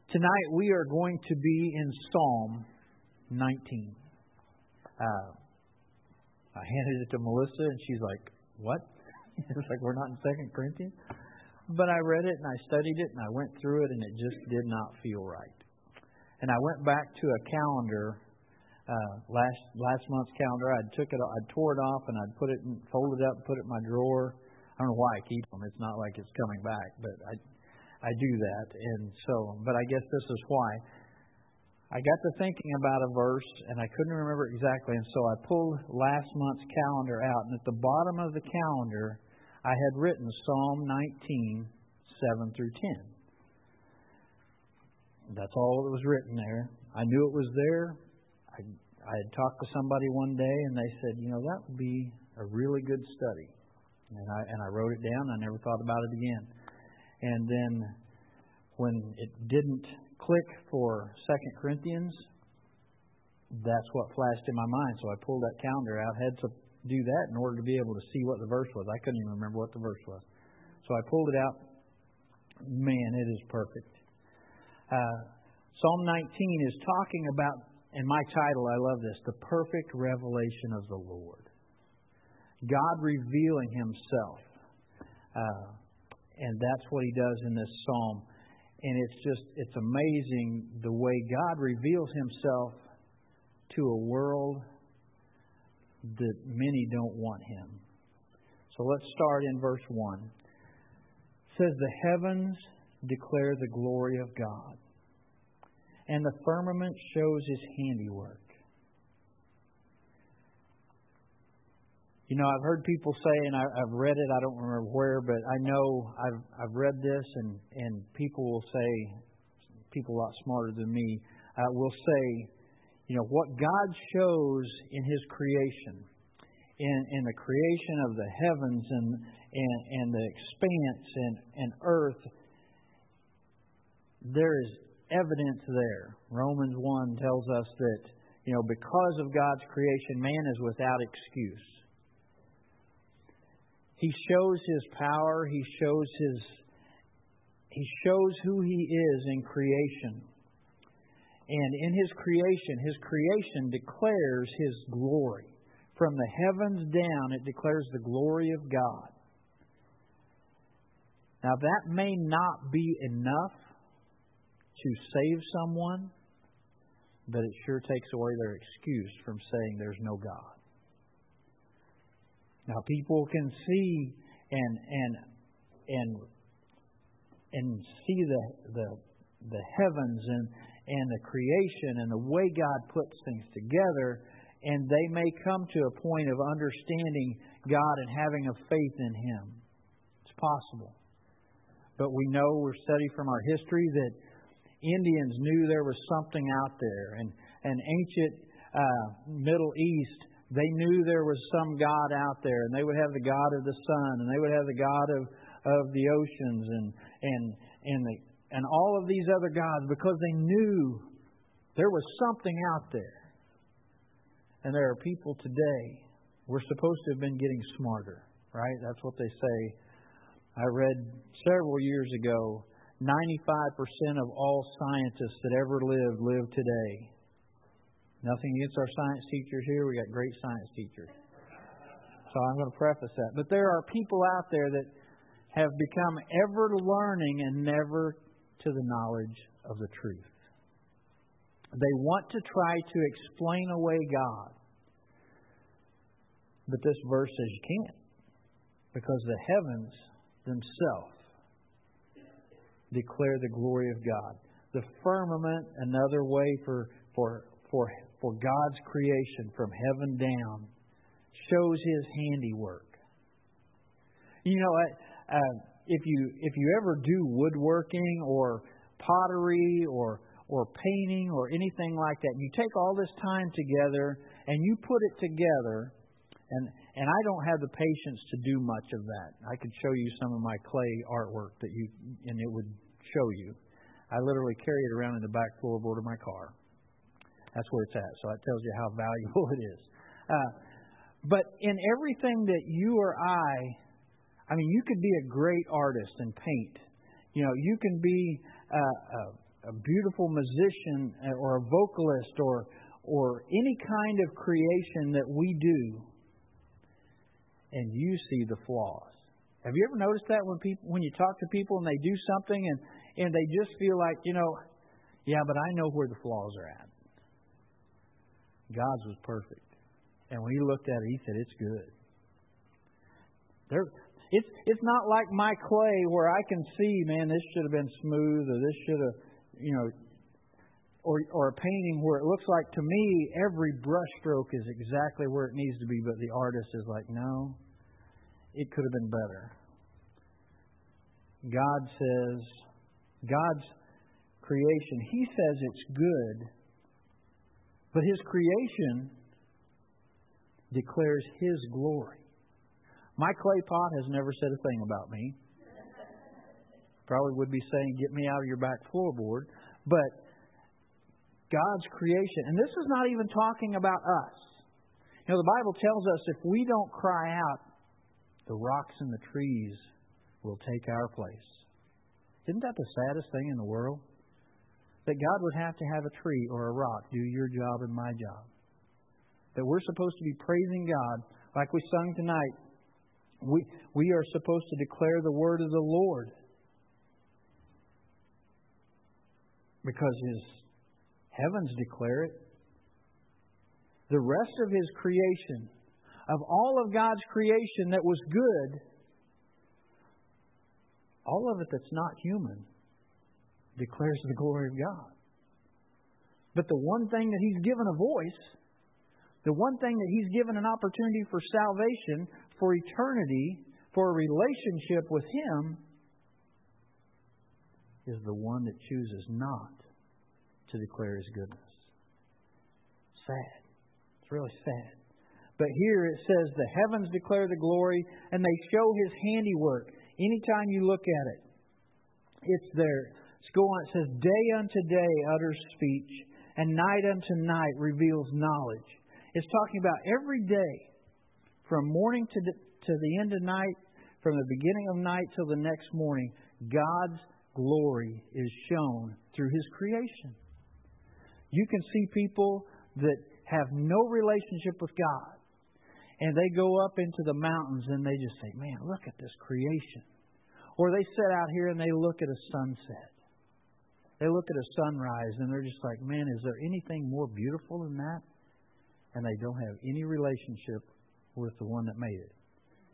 Tonight we are going to be in Psalm 19. I handed it to Melissa and she's like, what? It's like we're not in 2 Corinthians. But I read it and I studied it and I went through it and it just did not feel right. And I went back to a calendar, last month's calendar. I tore it off and I'd put it and fold it up and put it in my drawer. I don't know why I keep them. It's not like it's coming back, but I do that. And so, but I guess this is why. I got to thinking about a verse and I couldn't remember it exactly. And so I pulled last month's calendar out. And at the bottom of the calendar, I had written Psalm 19, 7 through 10. That's all that was written there. I knew it was there. I had talked to somebody one day and they said, that would be a really good study. And I wrote it down. I never thought about it again. And then when it didn't click for 2 Corinthians, that's what flashed in my mind. So I pulled that calendar out. I had to do that in order to be able to see what the verse was. I couldn't even remember what the verse was. So I pulled it out. Man, it is perfect. Psalm 19 is talking about, and my title, I love this, the perfect revelation of the Lord. God revealing Himself. And that's what He does in this psalm. And it's amazing the way God reveals Himself to a world that many don't want Him. So let's start in verse 1. It says, the heavens declare the glory of God, and the firmament shows His handiwork. I've heard people say, and I've read it, I don't remember where, but I know I've read this, and people will say, people a lot smarter than me, will say, what God shows in His creation, in the creation of the heavens and the expanse and earth, there is evidence there. Romans 1 tells us that, because of God's creation, man is without excuse. He shows His power. He shows who He is in creation. And in His creation declares His glory. From the heavens down, it declares the glory of God. Now, that may not be enough to save someone, but it sure takes away their excuse from saying there's no God. Now, people can see and see the heavens and the creation and the way God puts things together, and they may come to a point of understanding God and having a faith in Him. It's possible. But we know, we're studying from our history, that Indians knew there was something out there. And ancient Middle East, they knew there was some God out there, and they would have the God of the sun, and they would have the God of the oceans, and all of these other gods, because they knew there was something out there. And there are people today, we're supposed to have been getting smarter, right? That's what they say. I read several years ago, 95% of all scientists that ever lived live today. Nothing against our science teachers here. We got great science teachers. So I'm going to preface that. But there are people out there that have become ever learning and never to the knowledge of the truth. They want to try to explain away God. But this verse says you can't. Because the heavens themselves declare the glory of God. The firmament, another way for God's creation from heaven down, shows His handiwork. If you ever do woodworking or pottery or painting or anything like that, you take all this time together and you put it together, and I don't have the patience to do much of that. I could show you some of my clay artwork and it would show you. I literally carry it around in the back floorboard of my car. That's where it's at. So it tells you how valuable it is. But in everything that you or I mean, you could be a great artist and paint. You can be a a beautiful musician or a vocalist or any kind of creation that we do, and you see the flaws. Have you ever noticed that when you talk to people and they do something and they just feel like, yeah, but I know where the flaws are at. God's was perfect. And when He looked at it, He said, it's good. It's not like my clay where I can see, man, this should have been smooth, or this should have, or a painting where it looks like, to me, every brush stroke is exactly where it needs to be, but the artist is like, no, it could have been better. God says, God's creation, He says it's good, but His creation declares His glory. My clay pot has never said a thing about me. Probably would be saying, get me out of your back floorboard. But God's creation, and this is not even talking about us. The Bible tells us if we don't cry out, the rocks and the trees will take our place. Isn't that the saddest thing in the world? That God would have to have a tree or a rock do your job and my job. That we're supposed to be praising God like we sung tonight. We are supposed to declare the word of the Lord because His heavens declare it. The rest of His creation, of all of God's creation that was good, all of it that's not human, declares the glory of God. But the one thing that He's given a voice, the one thing that He's given an opportunity for salvation, for eternity, for a relationship with Him, is the one that chooses not to declare His goodness. Sad. It's really sad. But here it says, the heavens declare the glory, and they show His handiwork. Anytime you look at it, it's there. Let's go on. It says, day unto day utters speech, and night unto night reveals knowledge. It's talking about every day, from morning to the end of night, from the beginning of night till the next morning, God's glory is shown through His creation. You can see people that have no relationship with God, and they go up into the mountains and they just say, man, look at this creation. Or they sit out here and they look at a sunset. They look at a sunrise and they're just like, man, is there anything more beautiful than that? And they don't have any relationship with the one that made it.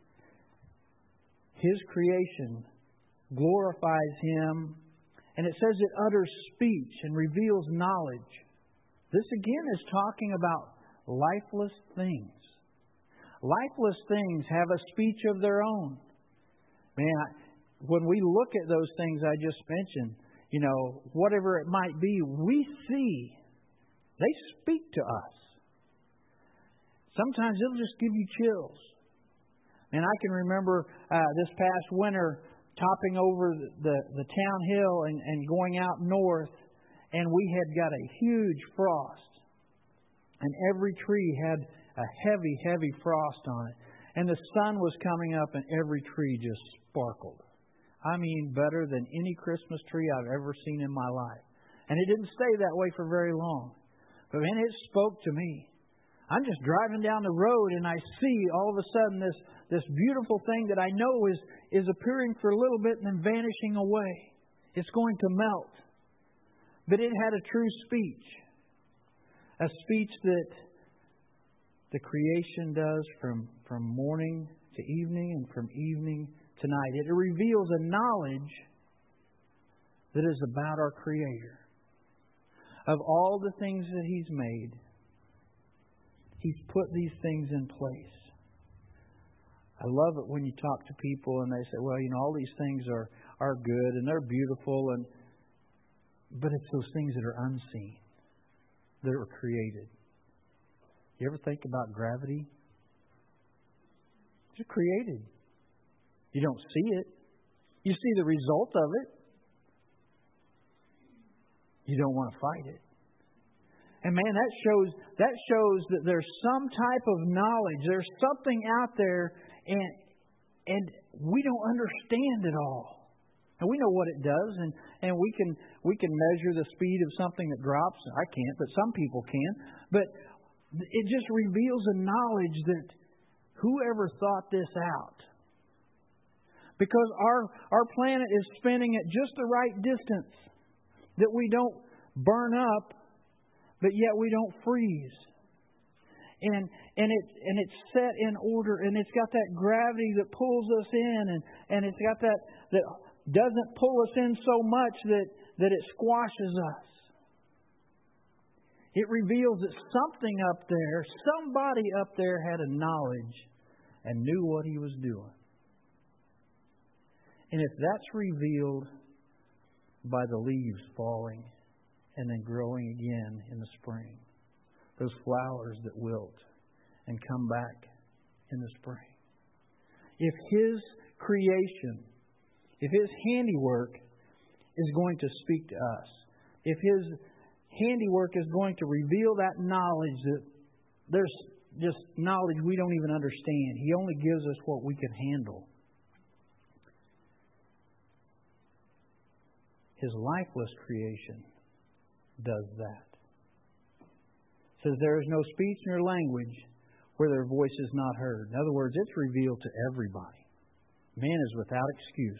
His creation glorifies Him, and it says it utters speech and reveals knowledge. This again is talking about lifeless things. Lifeless things have a speech of their own. Man, when we look at those things I just mentioned, whatever it might be, we see they speak to us. Sometimes it'll just give you chills. And I can remember this past winter topping over the town hill and going out north, and we had got a huge frost. And every tree had a heavy, heavy frost on it. And the sun was coming up and every tree just sparkled. I mean, better than any Christmas tree I've ever seen in my life. And it didn't stay that way for very long. But man, it spoke to me. I'm just driving down the road and I see all of a sudden this beautiful thing that I know is appearing for a little bit and then vanishing away. It's going to melt. But it had a true speech. A speech that the creation does from morning to evening and from evening to night. It reveals a knowledge that is about our Creator. Of all the things that He's made, He's put these things in place. I love it when you talk to people and they say, well, all these things are good and they're beautiful, but it's those things that are unseen, that were created. You ever think about gravity? It's created. You don't see it. You see the result of it. You don't want to fight it. And man, that shows that there's some type of knowledge. There's something out there, and we don't understand it all. And we know what it does, and we can measure the speed of something that drops. I can't, but some people can. But it just reveals a knowledge that whoever thought this out. Because our planet is spinning at just the right distance, that we don't burn up, but yet we don't freeze. And it's set in order, and it's got that gravity that pulls us in, and it's got that doesn't pull us in so much that it squashes us. It reveals that something up there, somebody up there had a knowledge and knew what he was doing. And if that's revealed by the leaves falling and then growing again in the spring, those flowers that wilt and come back in the spring. If His creation, if His handiwork is going to speak to us, if His handiwork is going to reveal that knowledge that there's just knowledge we don't even understand. He only gives us what we can handle. His lifeless creation does that. It says there is no speech nor language where their voice is not heard. In other words, it's revealed to everybody. Man is without excuse.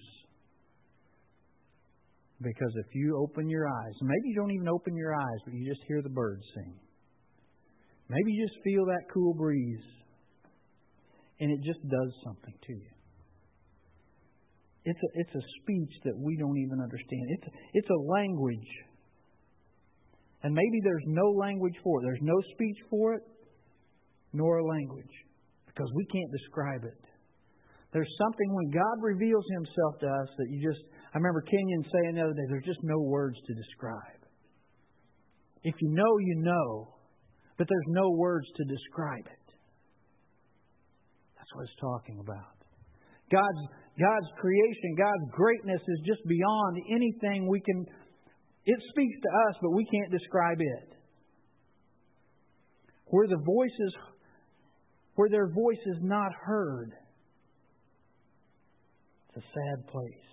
Because if you open your eyes, maybe you don't even open your eyes, but you just hear the birds sing. Maybe you just feel that cool breeze, and it just does something to you. It's a speech that we don't even understand. It's a language. And maybe there's no language for it. There's no speech for it, nor a language. Because we can't describe it. There's something when God reveals Himself to us that you just... I remember Kenyon saying the other day, there's just no words to describe. If you know, you know. But there's no words to describe it. That's what it's talking about. God's creation, God's greatness is just beyond anything we can... It speaks to us, but we can't describe it. Where their voice is not heard. It's a sad place.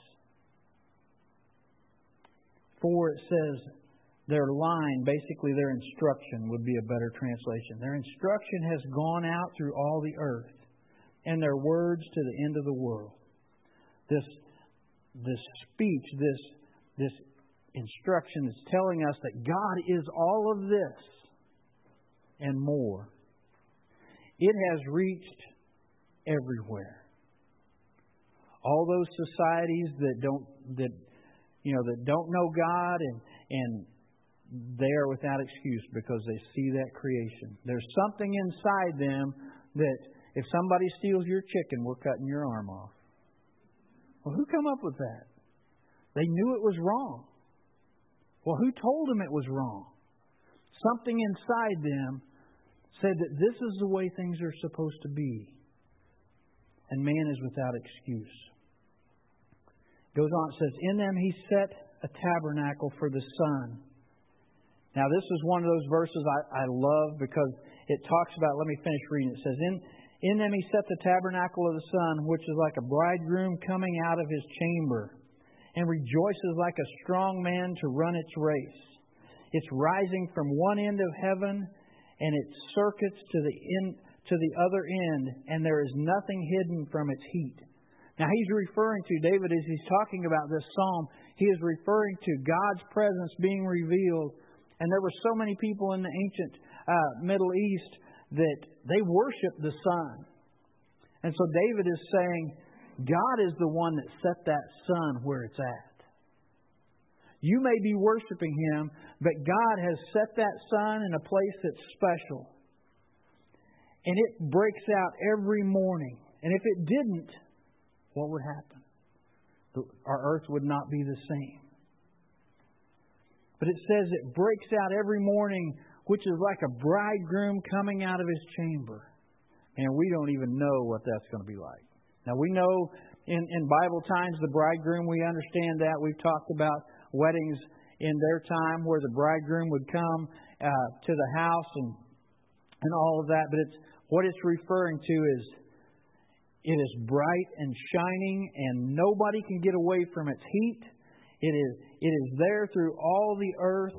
For it says their line, basically their instruction would be a better translation. Their instruction has gone out through all the earth, and their words to the end of the world. This speech, this instruction is telling us that God is all of this and more. It has reached everywhere. All those societies that don't know God and they are without excuse because they see that creation. There's something inside them that if somebody steals your chicken, we're cutting your arm off. Well, who come up with that? They knew it was wrong. Well, who told them it was wrong? Something inside them said that this is the way things are supposed to be. And man is without excuse. Goes on, it says, in them He set a tabernacle for the sun. Now, this is one of those verses I love because it talks about, let me finish reading. It says, in them He set the tabernacle of the sun, which is like a bridegroom coming out of his chamber, and rejoices like a strong man to run its race. It's rising from one end of heaven, and it circuits to the other end, and there is nothing hidden from its heat. Now he's referring to, David, as he's talking about this psalm, he is referring to God's presence being revealed. And there were so many people in the ancient Middle East that they worshiped the sun. And so David is saying, God is the one that set that sun where it's at. You may be worshiping Him, but God has set that sun in a place that's special. And it breaks out every morning. And if it didn't, what would happen? Our earth would not be the same. But it says it breaks out every morning, which is like a bridegroom coming out of his chamber. And we don't even know what that's going to be like. Now, we know in Bible times, the bridegroom, we understand that. We've talked about weddings in their time where the bridegroom would come to the house and all of that. But what it's referring to is It is bright and shining, and nobody can get away from its heat. It is there through all the earth.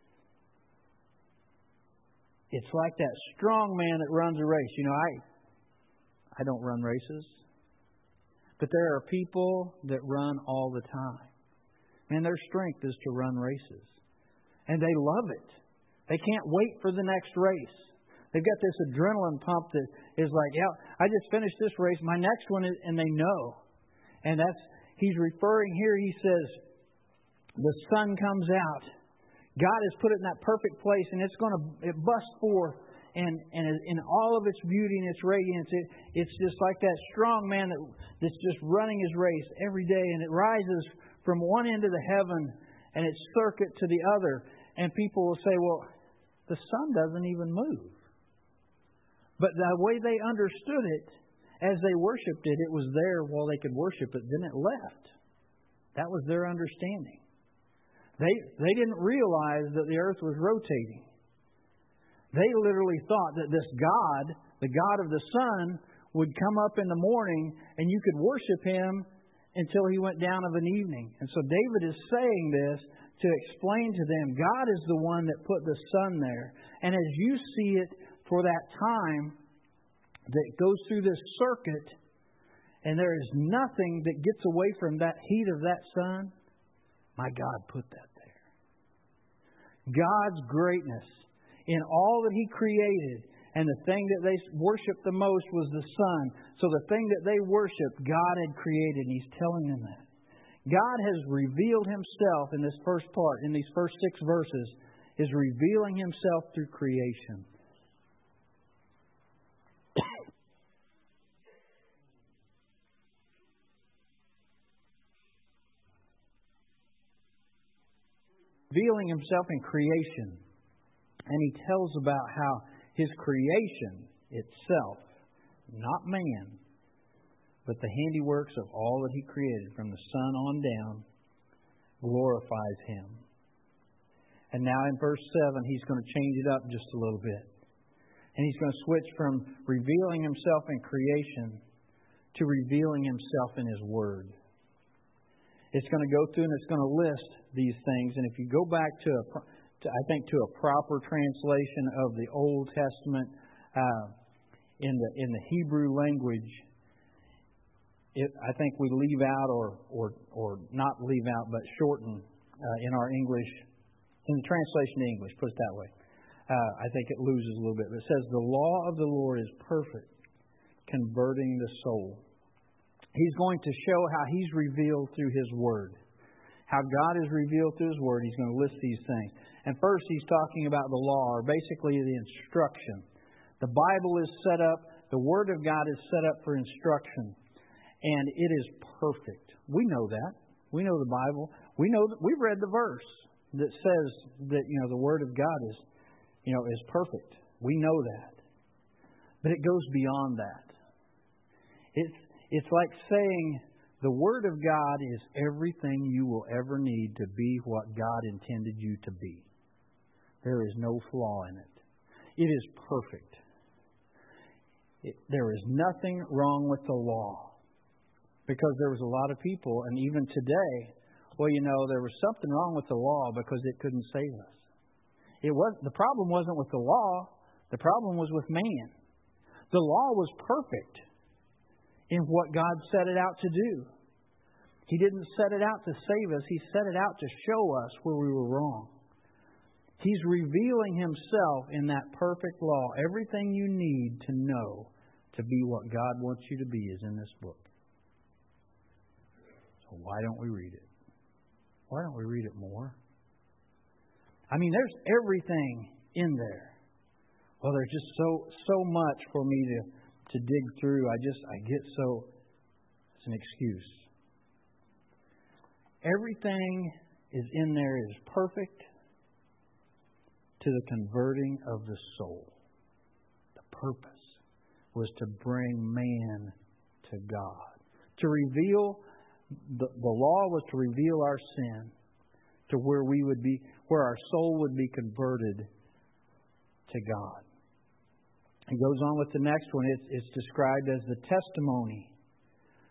It's like that strong man that runs a race. You know, I don't run races. But there are people that run all the time. And their strength is to run races. And they love it. They can't wait for the next race. They've got this adrenaline pump that is like, yeah, I just finished this race. My next one is, and they know. And he's referring here, he says, the sun comes out. God has put it in that perfect place, and it busts forth. And in all of its beauty and its radiance, it's just like that strong man that's just running his race every day. And it rises from one end of the heaven, and its circuit to the other. And people will say, well, the sun doesn't even move. But the way they understood it, as they worshipped it, it was there while they could worship it. Then it left. That was their understanding. They didn't realize that the earth was rotating. They literally thought that this God, the God of the sun, would come up in the morning and you could worship Him until He went down of an evening. And so David is saying this to explain to them, God is the one that put the sun there. And as you see it for that time that goes through this circuit, and there is nothing that gets away from that heat of that sun, my God put that there. God's greatness in all that He created, and the thing that they worshiped the most was the sun. So the thing that they worshiped, God had created, and He's telling them that. God has revealed Himself in this first part, in these first 6 verses, is revealing Himself through creation. Revealing Himself in creation. And He tells about how His creation itself, not man, but the handiworks of all that He created from the sun on down, glorifies Him. And now in verse 7, He's going to change it up just a little bit. And He's going to switch from revealing Himself in creation to revealing Himself in His Word. It's going to go through and it's going to list these things. And if you go back to a proper translation of the Old Testament in the Hebrew language, I think we leave out or not leave out, but shorten in our English, in the translation to English, put it that way. I think it loses a little bit. But it says, the law of the Lord is perfect, converting the soul. He's going to show how He's revealed through His Word. How God is revealed through His Word. He's going to list these things. And first He's talking about the law, or basically the instruction. The Bible is set up, the Word of God is set up for instruction. And it is perfect. We know that. We know the Bible. We know that we've read the verse that says that, the Word of God is perfect. We know that. But it goes beyond that. It's like saying the Word of God is everything you will ever need to be what God intended you to be. There is no flaw in it. It is perfect. There is nothing wrong with the law. Because there was a lot of people, and even today, there was something wrong with the law because it couldn't save us. The problem wasn't with the law. The problem was with man. The law was perfect in what God set it out to do. He didn't set it out to save us. He set it out to show us where we were wrong. He's revealing Himself in that perfect law. Everything you need to know to be what God wants you to be is in this book. So why don't we read it? Why don't we read it more? There's everything in there. Well, there's just so much for me to dig through. It's an excuse. Everything is in there is perfect to the converting of the soul. The purpose was to bring man to God. To reveal, the law was to reveal our sin to where our soul would be converted to God. It goes on with the next one. It's described as the testimony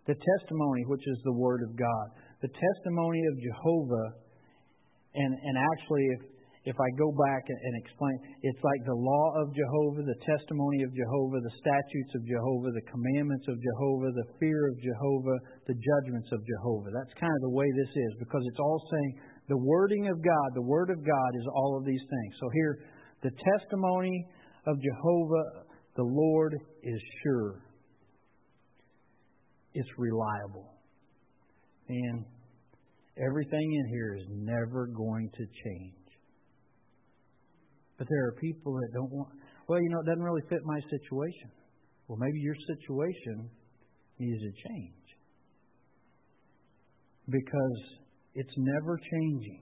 The testimony, which is the Word of God. The testimony of Jehovah, and actually if I go back and explain, it's like the law of Jehovah, the testimony of Jehovah, the statutes of Jehovah, the commandments of Jehovah, the fear of Jehovah, the judgments of Jehovah. That's kind of the way this is, because it's all saying the wording of God, the Word of God is all of these things. So here, the testimony of Jehovah, the Lord, is sure. It's reliable. And everything in here is never going to change. But there are people that don't want, well, it doesn't really fit my situation. Well, maybe your situation needs to change. Because it's never changing.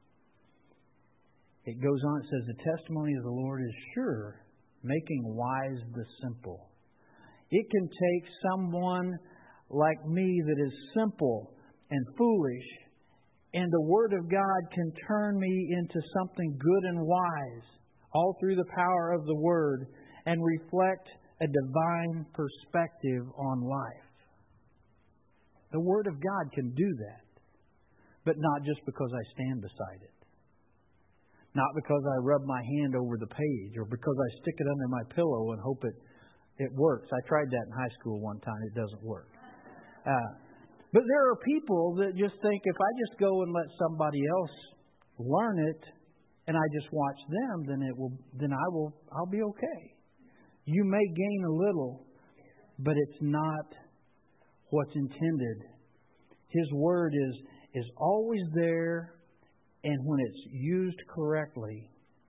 It goes on, it says, the testimony of the Lord is sure, making wise the simple. It can take someone like me that is simple and foolish, and the Word of God can turn me into something good and wise, all through the power of the Word, and reflect a divine perspective on life. The Word of God can do that, but not just because I stand beside it. Not because I rub my hand over the page, or because I stick it under my pillow and hope it works. I tried that in high school one time. It doesn't work. But there are people that just think if I just go and let somebody else learn it, and I just watch them, I'll be okay. You may gain a little, but it's not what's intended. His Word is always there, and when it's used correctly,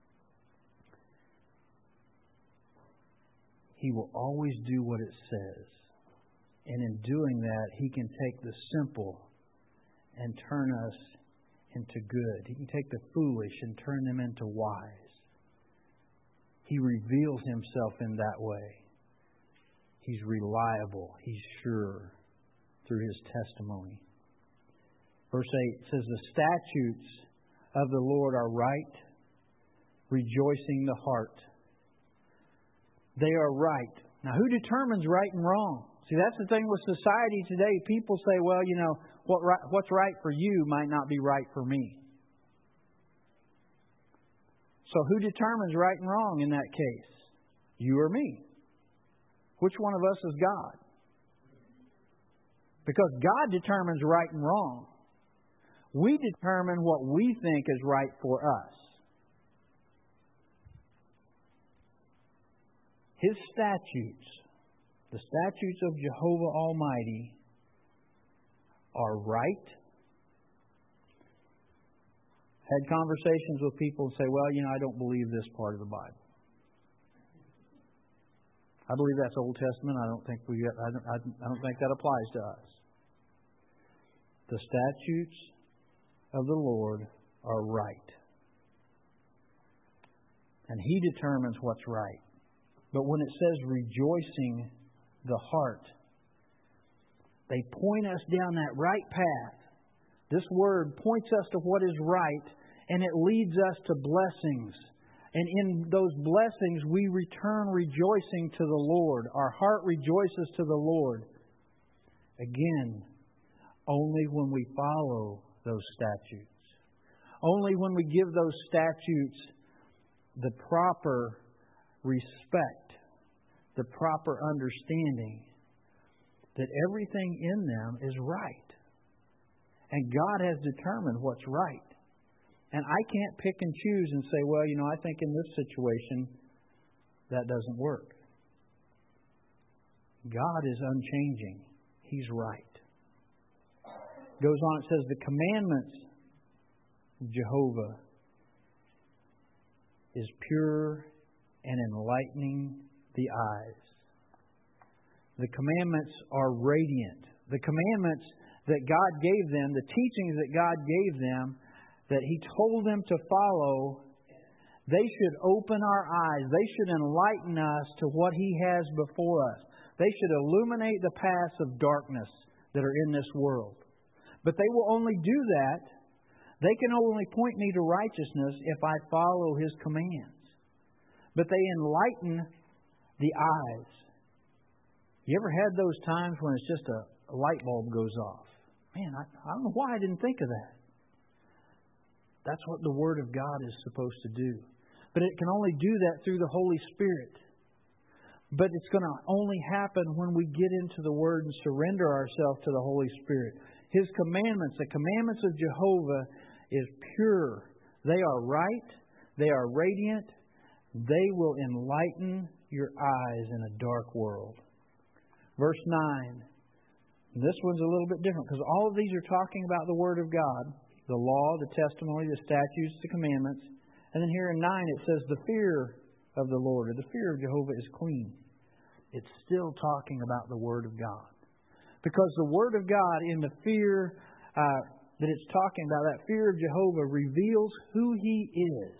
He will always do what it says. And in doing that, He can take the simple and turn us into good. He can take the foolish and turn them into wise. He reveals Himself in that way. He's reliable. He's sure through His testimony. Verse 8 says, the statutes of the Lord are right, rejoicing the heart. They are right. Now, who determines right and wrong? See, that's the thing with society today. People say, well, what's right for you might not be right for me. So who determines right and wrong in that case? You or me? Which one of us is God? Because God determines right and wrong. We determine what we think is right for us. His statutes, the statutes of Jehovah Almighty, are right. Had conversations with people and say, well, I don't believe this part of the Bible. I believe that's Old Testament. I don't think that applies to us. The statutes of the Lord are right. And He determines what's right. But when it says rejoicing the heart, they point us down that right path. This word points us to what is right, and it leads us to blessings. And in those blessings, we return rejoicing to the Lord. Our heart rejoices to the Lord. Again, only when we follow those statutes. Only when we give those statutes the proper respect, the proper understanding that everything in them is right. And God has determined what's right. And I can't pick and choose and say, well, I think in this situation that doesn't work. God is unchanging. He's right. Goes on, it says, the commandments of Jehovah is pure and enlightening the eyes. The commandments are radiant. The commandments that God gave them, the teachings that God gave them, that He told them to follow, they should open our eyes. They should enlighten us to what He has before us. They should illuminate the paths of darkness that are in this world. But they will only do that. They can only point me to righteousness if I follow His commands. But they enlighten the eyes. You ever had those times when it's just a light bulb goes off. Man, I don't know why I didn't think of that. That's what the Word of God is supposed to do. But it can only do that through the Holy Spirit. But it's going to only happen when we get into the Word and surrender ourselves to the Holy Spirit. His commandments, the commandments of Jehovah, is pure. They are right. They are radiant. They will enlighten your eyes in a dark world. Verse 9. This one's a little bit different because all of these are talking about the Word of God, the law, the testimony, the statutes, the commandments. And then here in 9 it says the fear of the Lord, or the fear of Jehovah is clean. It's still talking about the Word of God. Because the Word of God in the fear that it's talking about, that fear of Jehovah, reveals who He is.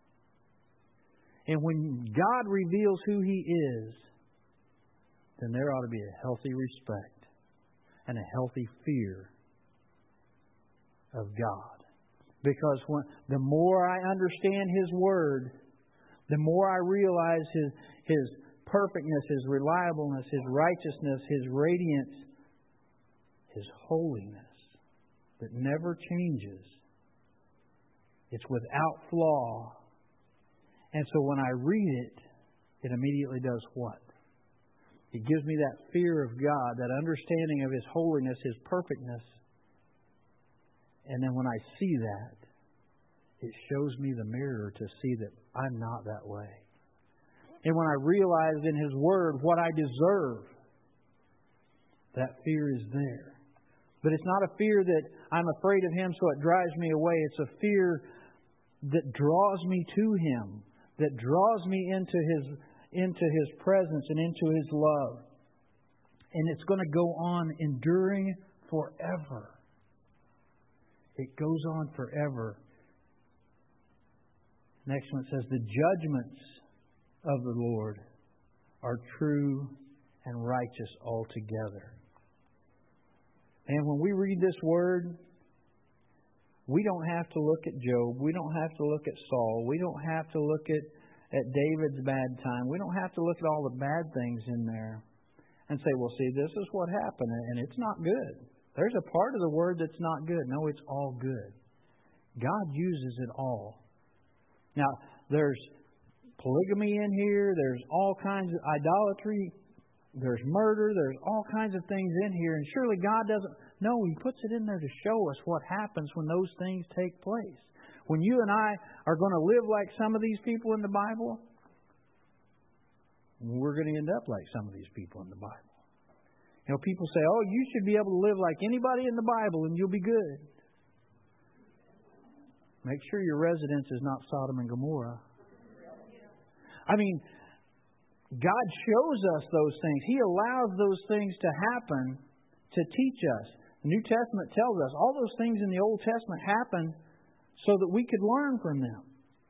And when God reveals who He is, then there ought to be a healthy respect and a healthy fear of God. Because the more I understand His Word, the more I realize His perfectness, His reliableness, His righteousness, His radiance, His holiness that never changes. It's without flaw. And so when I read it, it immediately does what? It gives me that fear of God, that understanding of His holiness, His perfectness. And then when I see that, it shows me the mirror to see that I'm not that way. And when I realize in His Word what I deserve, that fear is there. But it's not a fear that I'm afraid of Him so it drives me away. It's a fear that draws me to Him, that draws me into His presence and into His love. And it's going to go on enduring forever. It goes on forever. Next one says, the judgments of the Lord are true and righteous altogether. And when we read this Word, we don't have to look at Job. We don't have to look at Saul. We don't have to look at David's bad time. We don't have to look at all the bad things in there and say, well, see, this is what happened, and it's not good. There's a part of the Word that's not good. No, it's all good. God uses it all. Now, there's polygamy in here. There's all kinds of idolatry. There's murder. There's all kinds of things in here. And surely God doesn't. No, He puts it in there to show us what happens when those things take place. When you and I are going to live like some of these people in the Bible, we're going to end up like some of these people in the Bible. You know, people say, oh, you should be able to live like anybody in the Bible and you'll be good. Make sure your residence is not Sodom and Gomorrah. I mean, God shows us those things. He allows those things to happen to teach us. The New Testament tells us all those things in the Old Testament happened so that we could learn from them.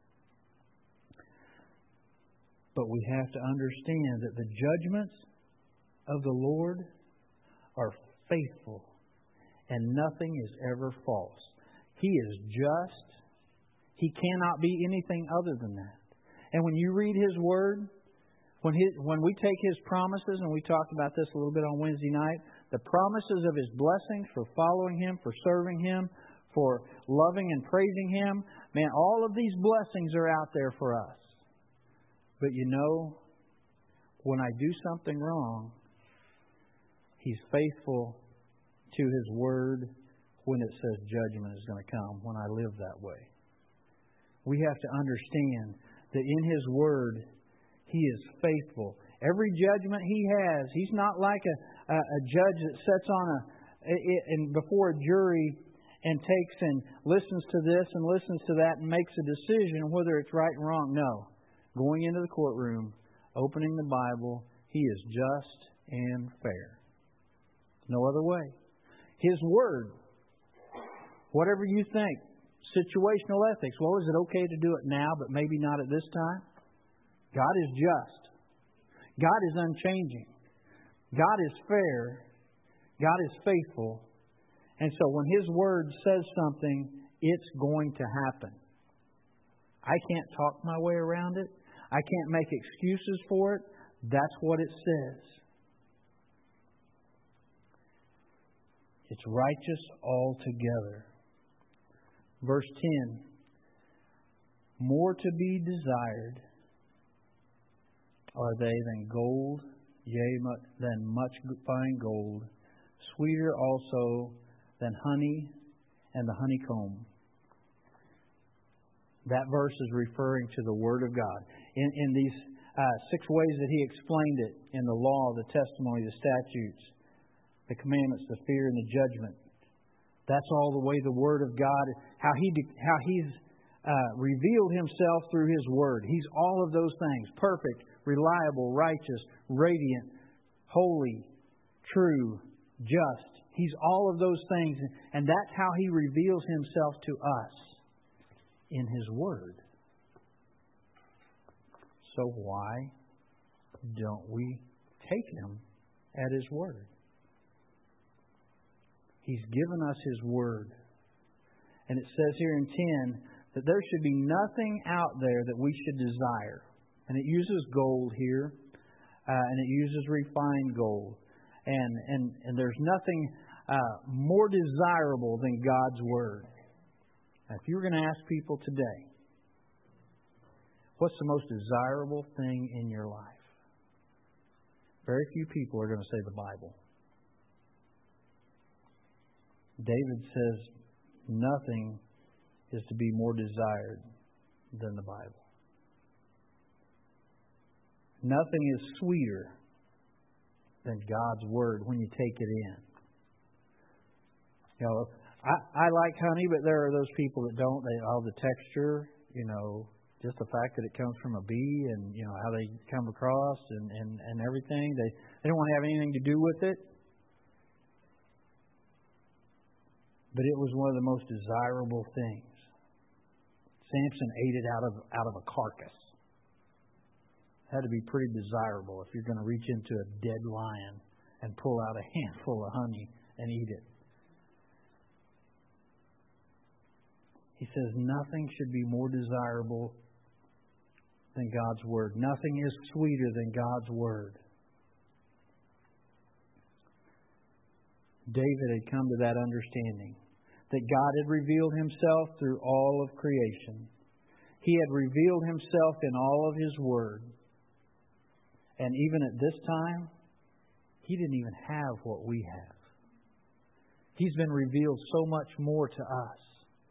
But we have to understand that the judgments of the Lord are faithful and nothing is ever false. He is just. He cannot be anything other than that. And when you read His Word, when we take His promises, and we talked about this a little bit on Wednesday night, the promises of His blessings for following Him, for serving Him, for loving and praising Him, man, all of these blessings are out there for us. But you know, when I do something wrong, He's faithful to His Word when it says judgment is going to come, when I live that way. We have to understand that in His Word, He is faithful. Every judgment He has, He's not like a judge that sits on before a jury and takes and listens to this and listens to that and makes a decision whether it's right and wrong. No. Going into the courtroom, opening the Bible, He is just and fair. No other way. His Word, whatever you think, situational ethics. Well, is it okay to do it now, but maybe not at this time? God is just. God is unchanging. God is fair. God is faithful. And so when His Word says something, it's going to happen. I can't talk my way around it. I can't make excuses for it. That's what it says. It's righteous altogether. Verse 10. More to be desired are they than gold, yea, than much fine gold, sweeter also than honey and the honeycomb. That verse is referring to the Word of God. In these 6 ways that He explained it in the law, the testimony, the statutes, the commandments, the fear, and the judgment. That's all the way the Word of God, how He's revealed Himself through His Word. He's all of those things: perfect, reliable, righteous, radiant, holy, true, just. He's all of those things, and that's how He reveals Himself to us in His Word. So why don't we take Him at His Word? He's given us His Word. And it says here in 10 that there should be nothing out there that we should desire. And it uses gold here, and it uses refined gold. And there's nothing more desirable than God's Word. Now, if you were going to ask people today, what's the most desirable thing in your life? Very few people are going to say the Bible. David says nothing is to be more desired than the Bible. Nothing is sweeter than God's Word when you take it in. You know, I like honey, but there are those people that don't. The texture, just the fact that it comes from a bee and, how they come across and everything. They don't want to have anything to do with it. But it was one of the most desirable things. Samson ate it out of a carcass. It had to be pretty desirable if you're going to reach into a dead lion and pull out a handful of honey and eat it. He says nothing should be more desirable than God's Word. Nothing is sweeter than God's Word. David had come to that understanding that God had revealed Himself through all of creation. He had revealed Himself in all of His Word. And even at this time, He didn't even have what we have. He's been revealed so much more to us,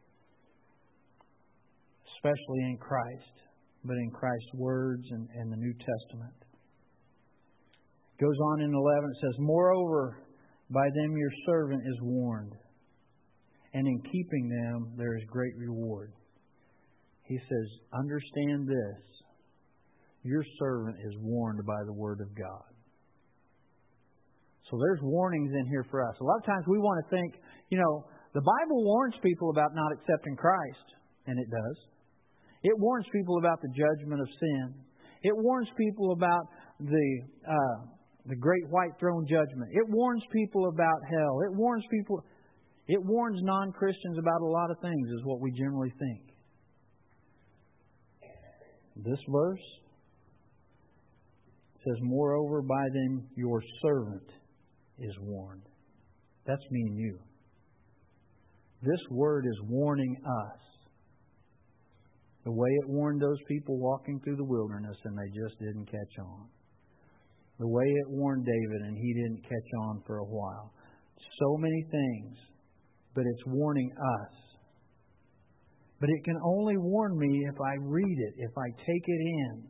especially in Christ, but in Christ's words and the New Testament. It goes on in 11, it says, "Moreover, by them your servant is warned, and in keeping them there is great reward." He says, understand this. Your servant is warned by the Word of God. So there's warnings in here for us. A lot of times we want to think, the Bible warns people about not accepting Christ, and it does. It warns people about the judgment of sin. It warns people about the great white throne judgment. It warns people about hell. It warns non-Christians about a lot of things, is what we generally think. This verse says, "Moreover, by them your servant is warned." That's me and you. This Word is warning us. The way it warned those people walking through the wilderness and they just didn't catch on. The way it warned David and he didn't catch on for a while. So many things, but it's warning us. But it can only warn me if I read it, if I take it in.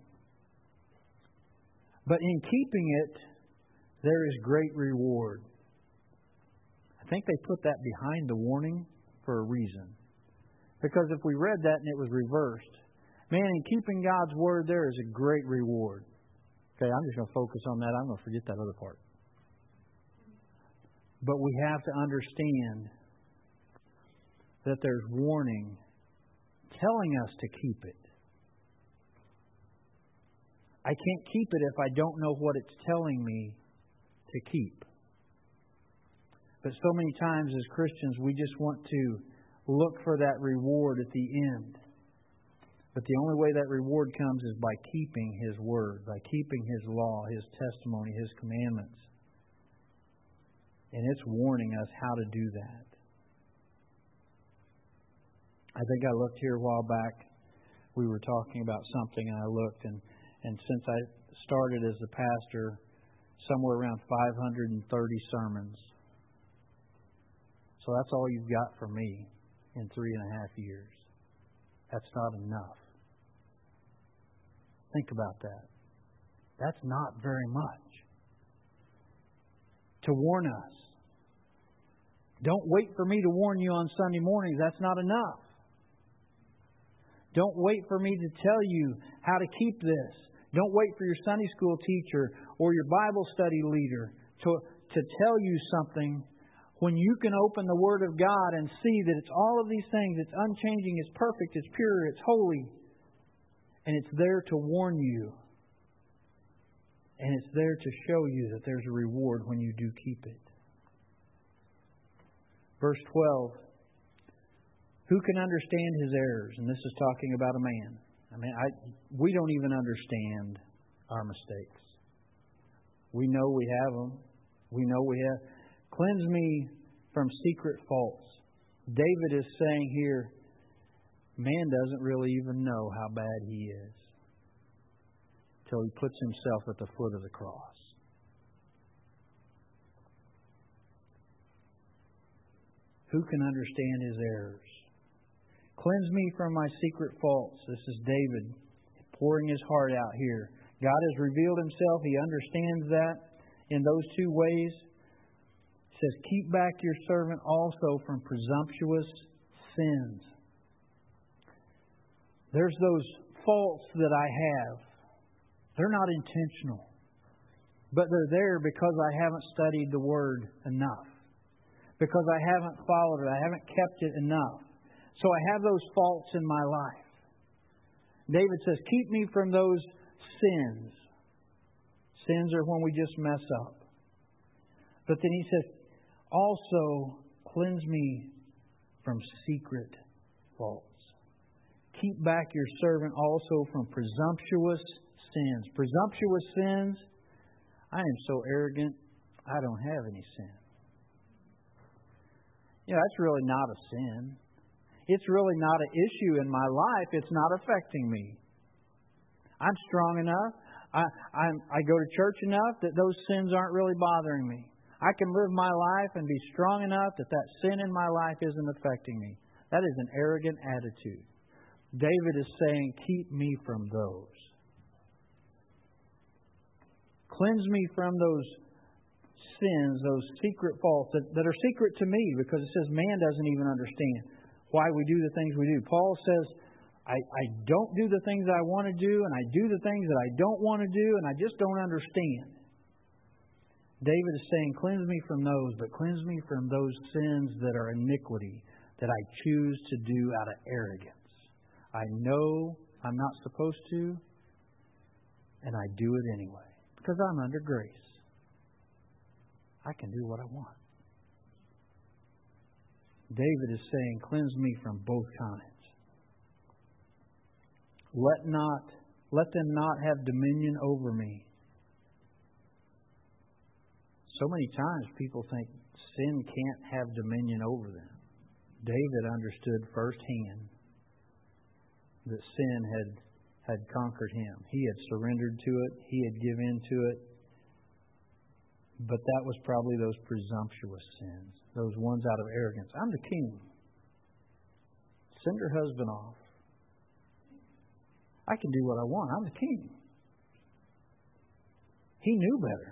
But in keeping it, there is great reward. I think they put that behind the warning for a reason. Because if we read that and it was reversed, man, in keeping God's Word, there is a great reward. Okay, I'm just going to focus on that. I'm going to forget that other part. But we have to understand that there's warning telling us to keep it. I can't keep it if I don't know what it's telling me to keep. But so many times as Christians, we just want to look for that reward at the end. But the only way that reward comes is by keeping His Word, by keeping His law, His testimony, His commandments. And it's warning us how to do that. I think I looked here a while back. We were talking about something, and I looked, and since I started as a pastor, somewhere around 530 sermons. So that's all you've got from me in 3.5 years. That's not enough. Think about that. That's not very much. To warn us. Don't wait for me to warn you on Sunday mornings. That's not enough. Don't wait for me to tell you how to keep this. Don't wait for your Sunday school teacher or your Bible study leader to tell you something when you can open the Word of God and see that it's all of these things. It's unchanging, it's perfect, it's pure, it's holy. And it's there to warn you. And it's there to show you that there's a reward when you do keep it. Verse 12. Who can understand his errors? And this is talking about a man. We don't even understand our mistakes. We know we have them. We know we have. Cleanse me from secret faults. David is saying here, man doesn't really even know how bad he is till he puts himself at the foot of the cross. Who can understand his errors? Cleanse me from my secret faults. This is David pouring his heart out here. God has revealed Himself. He understands that in those two ways. He says, keep back your servant also from presumptuous sins. There's those faults that I have. They're not intentional. But they're there because I haven't studied the Word enough. Because I haven't followed it. I haven't kept it enough. So I have those faults in my life. David says, keep me from those sins. Sins are when we just mess up. But then he says, also cleanse me from secret faults. Keep back your servant also from presumptuous sins. Presumptuous sins, I am so arrogant, I don't have any sin. That's really not a sin. It's really not an issue in my life. It's not affecting me. I'm strong enough. I go to church enough that those sins aren't really bothering me. I can live my life and be strong enough that sin in my life isn't affecting me. That is an arrogant attitude. David is saying, keep me from those. Cleanse me from those sins, those secret faults that are secret to me, because it says man doesn't even understand why we do the things we do. Paul says, I don't do the things I want to do, and I do the things that I don't want to do, and I just don't understand. David is saying, cleanse me from those, but cleanse me from those sins that are iniquity, that I choose to do out of arrogance. I know I'm not supposed to, and I do it anyway, because I'm under grace. I can do what I want. David is saying, cleanse me from both kinds. Let them not have dominion over me. So many times people think sin can't have dominion over them. David understood firsthand that sin had conquered him. He had surrendered to it. He had given in to it. But that was probably those presumptuous sins, those ones out of arrogance. I'm the king. Send your husband off. I can do what I want. I'm the king. He knew better.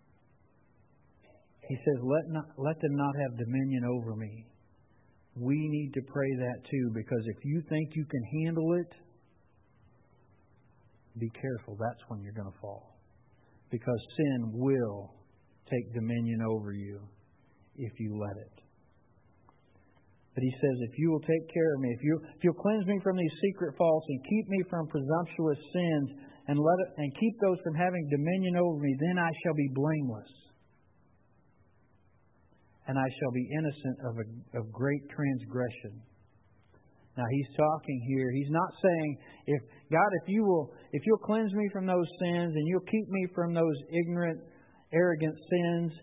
He says, let them not have dominion over me. We need to pray that too, because if you think you can handle it, be careful. That's when you're going to fall. Because sin will take dominion over you if you let it. But he says, if you will take care of me, if you'll cleanse me from these secret faults and keep me from presumptuous sins and keep those from having dominion over me, then I shall be blameless. And I shall be innocent of great transgression. Now he's talking here. He's not saying, if you'll cleanse me from those sins and you'll keep me from those ignorant, arrogant sins,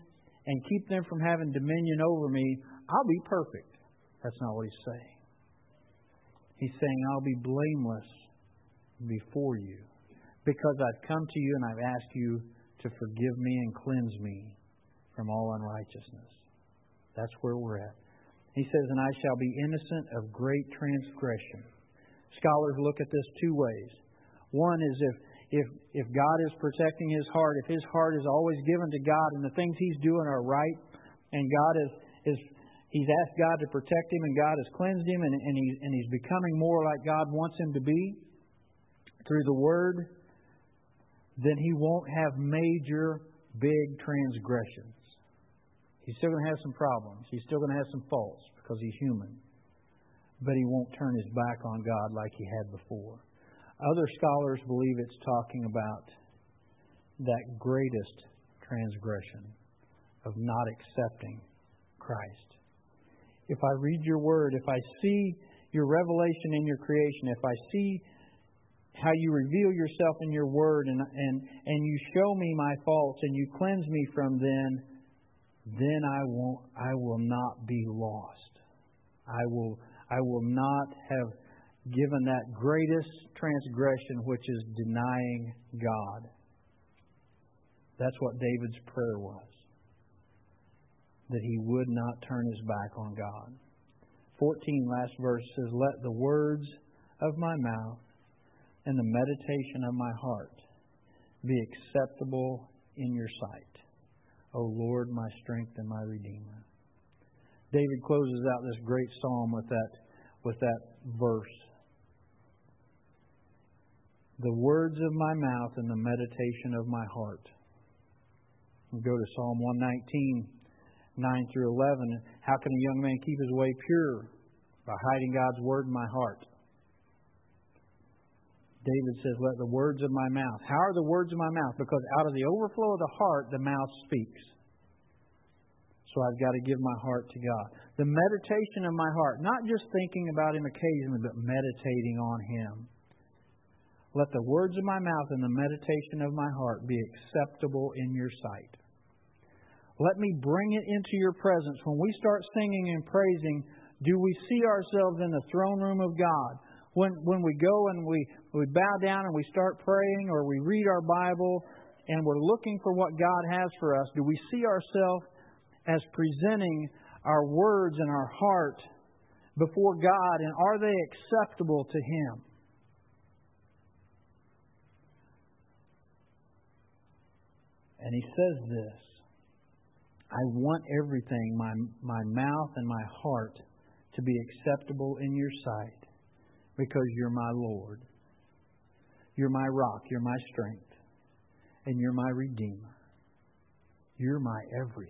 and keep them from having dominion over me, I'll be perfect. That's not what He's saying. He's saying, I'll be blameless before you because I've come to you and I've asked you to forgive me and cleanse me from all unrighteousness. That's where we're at. He says, and I shall be innocent of great transgression. Scholars look at this two ways. One is if God is protecting his heart, if his heart is always given to God and the things he's doing are right, and God he's asked God to protect him and God has cleansed him and he's becoming more like God wants him to be through the Word, then he won't have major, big transgressions. He's still going to have some problems. He's still going to have some faults because he's human. But he won't turn his back on God like he had before. Other scholars believe it's talking about that greatest transgression of not accepting Christ. If I read your Word, if I see your revelation in your creation, if I see how you reveal yourself in your Word and you show me my faults and you cleanse me from them, then I will not be lost. I will not have given that greatest transgression, which is denying God. That's what David's prayer was. That he would not turn his back on God. 14, last verse says, let the words of my mouth and the meditation of my heart be acceptable in your sight, O Lord, my strength and my Redeemer. David closes out this great psalm with that verse. The words of my mouth and the meditation of my heart. We'll go to Psalm 119, 9 through 11. How can a young man keep his way pure? By hiding God's Word in my heart. David says, let the words of my mouth. How are the words of my mouth? Because out of the overflow of the heart, the mouth speaks. So I've got to give my heart to God. The meditation of my heart, not just thinking about Him occasionally, but meditating on Him. Let the words of my mouth and the meditation of my heart be acceptable in your sight. Let me bring it into your presence. When we start singing and praising, do we see ourselves in the throne room of God? When we go and we bow down and we start praying or we read our Bible and we're looking for what God has for us, do we see ourselves as presenting our words and our heart before God, and are they acceptable to Him? And He says this, I want everything, my mouth and my heart, to be acceptable in your sight, because you're my Lord. You're my rock, you're my strength, and you're my Redeemer. You're my everything.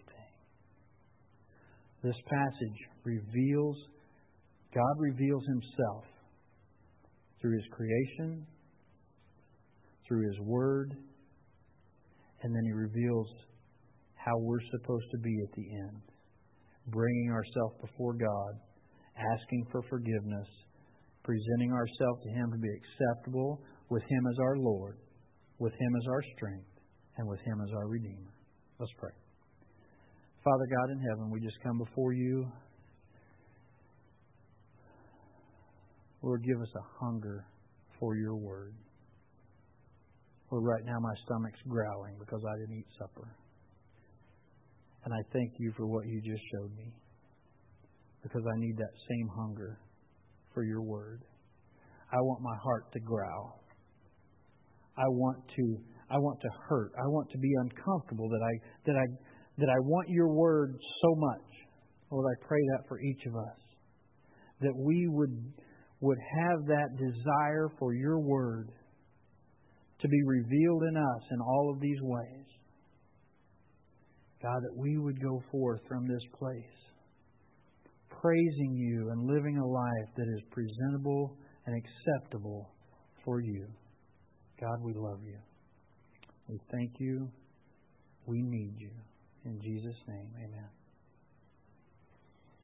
This passage God reveals Himself through His creation, through His Word, and then He reveals how we're supposed to be at the end. Bringing ourselves before God, asking for forgiveness, presenting ourselves to Him to be acceptable, with Him as our Lord, with Him as our strength, and with Him as our Redeemer. Let's pray. Father God in heaven, we just come before You. Lord, give us a hunger for Your Word. Lord, right now my stomach's growling because I didn't eat supper. And I thank You for what You just showed me, because I need that same hunger for Your Word. I want my heart to growl. I want to hurt. I want to be uncomfortable that I want Your Word so much. Lord, I pray that for each of us, that we would have that desire for Your Word to be revealed in us in all of these ways. God, that we would go forth from this place praising You and living a life that is presentable and acceptable for You. God, we love You. We thank You. We need You. In Jesus' name, amen.